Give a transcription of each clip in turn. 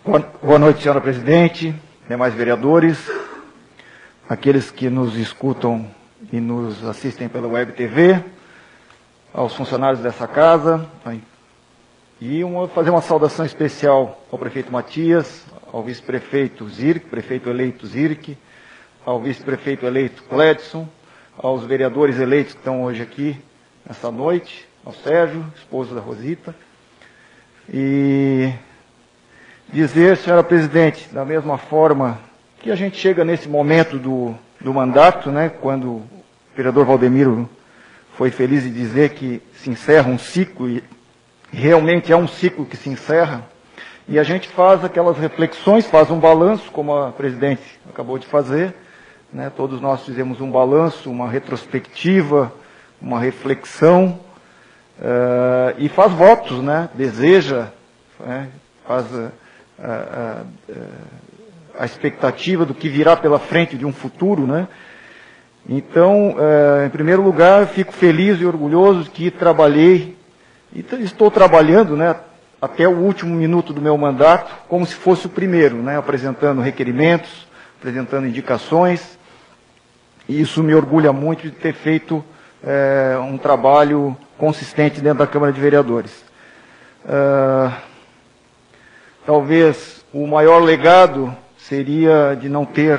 Boa noite, senhora presidente, demais vereadores, aqueles que nos escutam e nos assistem pela Web TV, aos funcionários dessa casa, e fazer uma saudação especial ao prefeito Matias, ao vice-prefeito Zirk, prefeito eleito Zirk, ao vice-prefeito eleito Cledson, aos vereadores eleitos que estão hoje aqui, nessa noite, ao Sérgio, esposo da Rosita, e dizer, senhora presidente, da mesma forma que a gente chega nesse momento do mandato, né, quando o vereador Valdemiro foi feliz de dizer que se encerra um ciclo, e realmente é um ciclo que se encerra, e a gente faz aquelas reflexões, faz um balanço, como a presidente acabou de fazer, né, todos nós fizemos um balanço, uma retrospectiva, uma reflexão, e faz votos, né, deseja, faz a expectativa do que virá pela frente de um futuro, né? Então, em primeiro lugar, fico feliz e orgulhoso que trabalhei, e estou trabalhando, né, até o último minuto do meu mandato, como se fosse o primeiro, né, apresentando requerimentos, apresentando indicações, e isso me orgulha muito de ter feito um trabalho consistente dentro da Câmara de Vereadores. Talvez o maior legado seria de não ter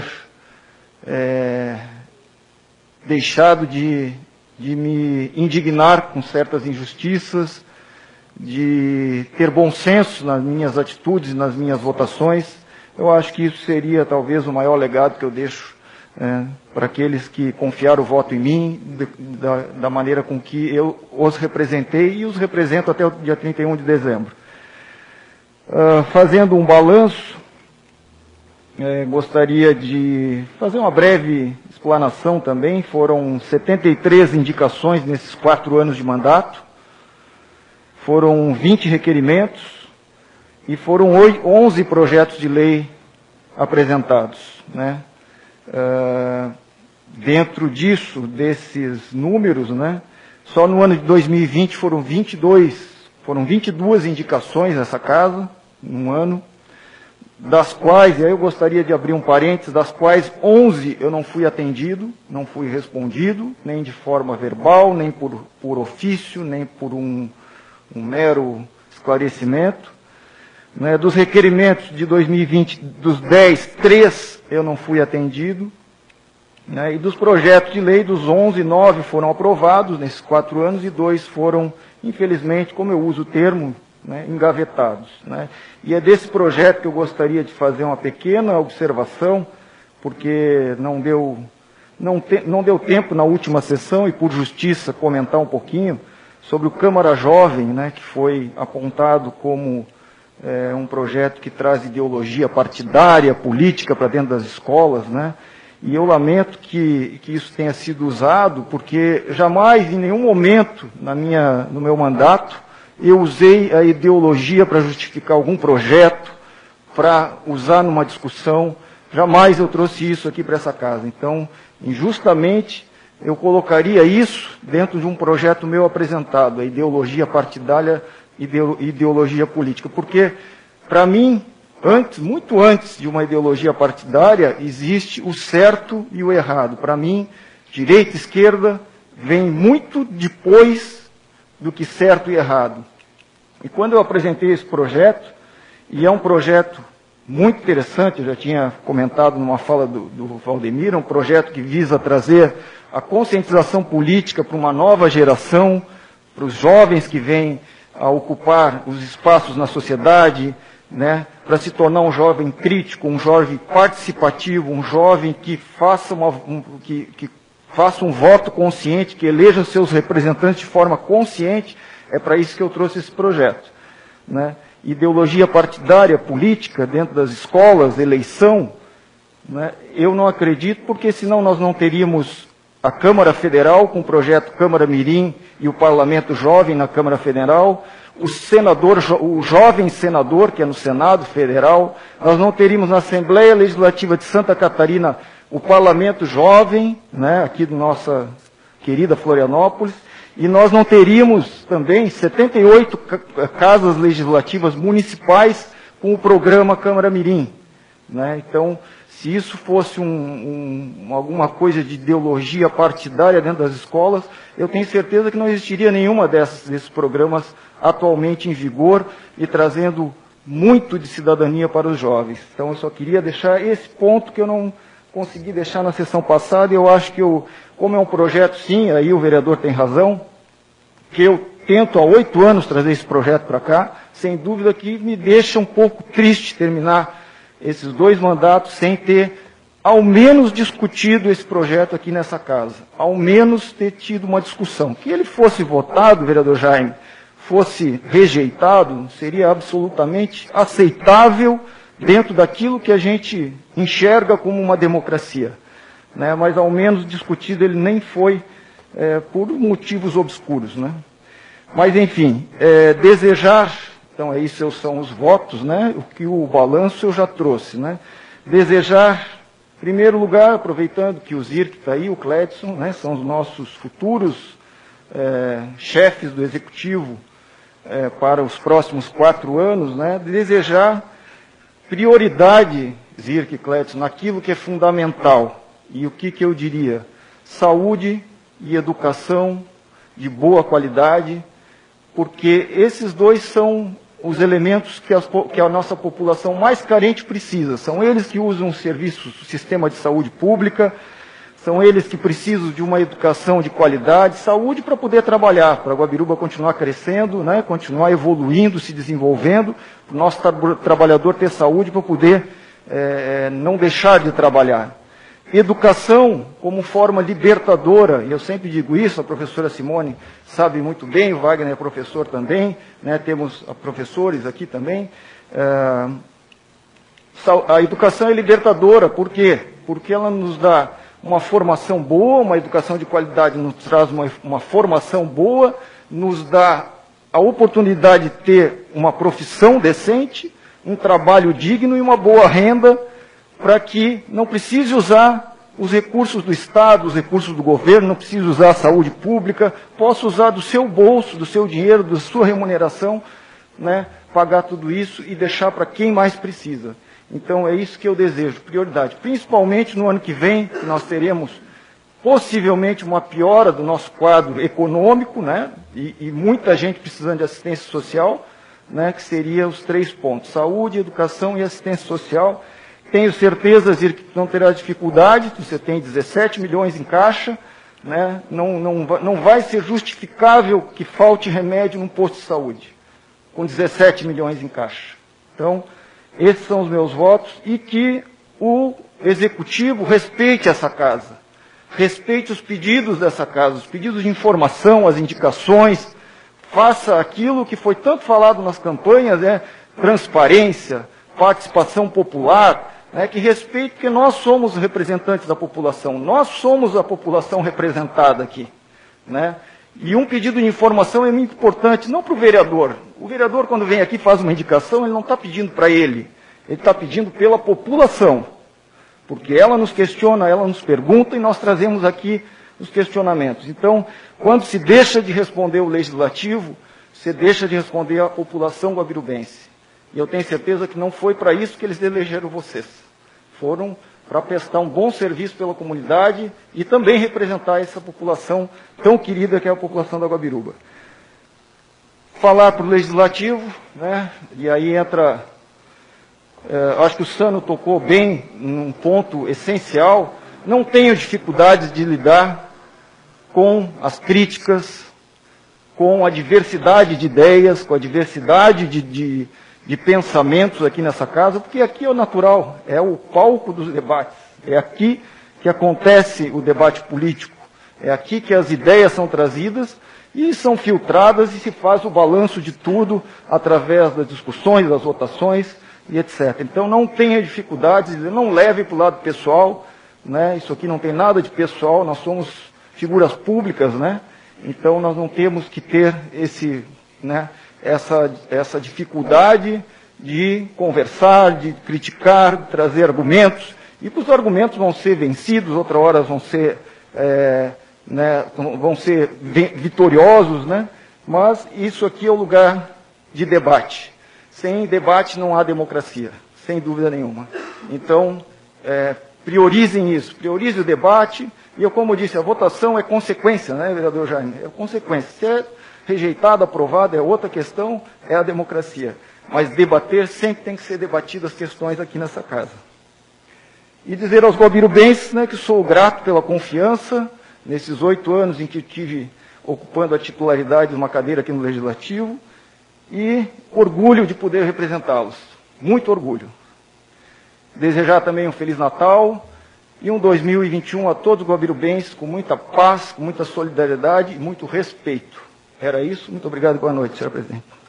deixado de me indignar com certas injustiças, de ter bom senso nas minhas atitudes, nas minhas votações. Eu acho que isso seria talvez o maior legado que eu deixo para aqueles que confiaram o voto em mim, da maneira com que eu os representei e os represento até o dia 31 de dezembro. Fazendo um balanço, gostaria de fazer uma breve explanação também. Foram 73 indicações nesses 4 anos de mandato, foram 20 requerimentos e foram 11 projetos de lei apresentados, né? Dentro disso, desses números, né, só no ano de 2020 foram 22 indicações nessa casa, num ano, das quais, e aí eu gostaria de abrir um parênteses, das quais 11 eu não fui atendido, não fui respondido, nem de forma verbal, nem por ofício, nem por um mero esclarecimento. Né, dos requerimentos de 2020, dos 10, 3 eu não fui atendido. Né, e dos projetos de lei, dos 11, 9 foram aprovados nesses 4 anos e 2 foram, infelizmente, como eu uso o termo, né, engavetados. Né. E é desse projeto que eu gostaria de fazer uma pequena observação, porque não deu tempo na última sessão, e por justiça comentar um pouquinho sobre o Câmara Jovem, né, que foi apontado como um projeto que traz ideologia partidária, política para dentro das escolas, né? E eu lamento que isso tenha sido usado, porque jamais, em nenhum momento no meu mandato, eu usei a ideologia para justificar algum projeto, para usar numa discussão. Jamais eu trouxe isso aqui para essa casa. Então, injustamente, eu colocaria isso dentro de um projeto meu apresentado, a ideologia partidária, ideologia política. Porque, para mim, muito antes de uma ideologia partidária, existe o certo e o errado. Para mim, direita e esquerda vem muito depois do que certo e errado. E quando eu apresentei esse projeto, e é um projeto muito interessante, eu já tinha comentado numa fala do Valdemiro, é um projeto que visa trazer a conscientização política para uma nova geração, para os jovens que vêm a ocupar os espaços na sociedade, né, para se tornar um jovem crítico, um jovem participativo, um jovem que faça um voto consciente, que eleja seus representantes de forma consciente. É para isso que eu trouxe esse projeto. Né? Ideologia partidária, política, dentro das escolas, eleição, né, eu não acredito, porque senão nós não teríamos a Câmara Federal com o projeto Câmara Mirim e o Parlamento Jovem na Câmara Federal, o jovem senador, que é no Senado Federal. Nós não teríamos na Assembleia Legislativa de Santa Catarina o Parlamento Jovem, né, aqui da nossa querida Florianópolis, e nós não teríamos também 78 casas legislativas municipais com o programa Câmara Mirim, né? Então, se isso fosse alguma coisa de ideologia partidária dentro das escolas, eu tenho certeza que não existiria nenhuma desses programas atualmente em vigor e trazendo muito de cidadania para os jovens. Então, eu só queria deixar esse ponto que eu não consegui deixar na sessão passada, e eu acho que, como é um projeto, sim, aí o vereador tem razão, que eu tento há 8 anos trazer esse projeto para cá, sem dúvida que me deixa um pouco triste terminar esses 2 mandatos sem ter, ao menos, discutido esse projeto aqui nessa casa, ao menos ter tido uma discussão. Que ele fosse votado, vereador Jaime, fosse rejeitado, seria absolutamente aceitável dentro daquilo que a gente enxerga como uma democracia, né? Mas, ao menos, discutido ele nem foi por motivos obscuros, né? Mas, enfim, desejar, então, isso são os votos, né? O que o balanço eu já trouxe, né? Desejar, em primeiro lugar, aproveitando que o Zirk está aí, o Cledson, né? São os nossos futuros chefes do Executivo para os próximos 4 anos, né? Desejar prioridade, Zirk e Cledson, naquilo que é fundamental. E o que eu diria? Saúde e educação de boa qualidade, porque esses 2 são os elementos que a nossa população mais carente precisa. São eles que usam o sistema de saúde pública, são eles que precisam de uma educação de qualidade, saúde para poder trabalhar, para a Guabiruba continuar crescendo, né, continuar evoluindo, se desenvolvendo, para o nosso trabalhador ter saúde para poder não deixar de trabalhar. Educação como forma libertadora, e eu sempre digo isso, a professora Simone sabe muito bem, o Wagner é professor também, né, temos professores aqui também. A educação é libertadora, por quê? Porque ela nos dá uma formação boa, uma educação de qualidade nos traz uma formação boa, nos dá a oportunidade de ter uma profissão decente, um trabalho digno e uma boa renda, para que não precise usar os recursos do Estado, os recursos do governo, não precise usar a saúde pública, possa usar do seu bolso, do seu dinheiro, da sua remuneração, né, pagar tudo isso e deixar para quem mais precisa. Então, é isso que eu desejo, prioridade. Principalmente no ano que vem, que nós teremos possivelmente uma piora do nosso quadro econômico, né, e muita gente precisando de assistência social, né, que seria os 3 pontos, saúde, educação e assistência social. Tenho certeza que não terá dificuldade, você tem 17 milhões em caixa, né, não vai ser justificável que falte remédio num posto de saúde, com 17 milhões em caixa. Então, esses são os meus votos, e que o Executivo respeite essa casa, respeite os pedidos dessa casa, os pedidos de informação, as indicações, faça aquilo que foi tanto falado nas campanhas, né, transparência, participação popular, né, que respeite, porque nós somos representantes da população, nós somos a população representada aqui, né? E um pedido de informação é muito importante, não para o vereador. O vereador, quando vem aqui, faz uma indicação, ele não está pedindo para ele está pedindo pela população, porque ela nos questiona, ela nos pergunta e nós trazemos aqui os questionamentos. Então, quando se deixa de responder o legislativo, se deixa de responder a população guabirubense. E eu tenho certeza que não foi para isso que eles elegeram vocês. Foram para prestar um bom serviço pela comunidade e também representar essa população tão querida que é a população da Guabiruba. Falar para o Legislativo, né, e aí entra, acho que o Sano tocou bem num ponto essencial, não tenho dificuldades de lidar com as críticas, com a diversidade de ideias, com a diversidade de pensamentos aqui nessa casa, porque aqui é o natural, é o palco dos debates, é aqui que acontece o debate político, é aqui que as ideias são trazidas e são filtradas e se faz o balanço de tudo através das discussões, das votações e etc. Então não tenha dificuldades, não leve para o lado pessoal, né? Isso aqui não tem nada de pessoal, nós somos figuras públicas, né? Então nós não temos que ter essa dificuldade de conversar, de criticar, de trazer argumentos, e que os argumentos vão ser vencidos, outra hora vão ser vitoriosos, né? Mas isso aqui é o lugar de debate. Sem debate não há democracia, sem dúvida nenhuma. Então, priorizem isso, priorizem o debate. E eu, como disse, a votação é consequência, né, vereador Jaime? É consequência. Se é rejeitado, aprovado, é outra questão, é a democracia. Mas debater, sempre tem que ser debatidas as questões aqui nessa casa. E dizer aos guabirubenses, né, que sou grato pela confiança nesses 8 anos em que estive ocupando a titularidade de uma cadeira aqui no Legislativo, e orgulho de poder representá-los. Muito orgulho. Desejar também um Feliz Natal e um 2021 a todos os guabirubenses com muita paz, com muita solidariedade e muito respeito. Era isso. Muito obrigado e boa noite, senhor presidente.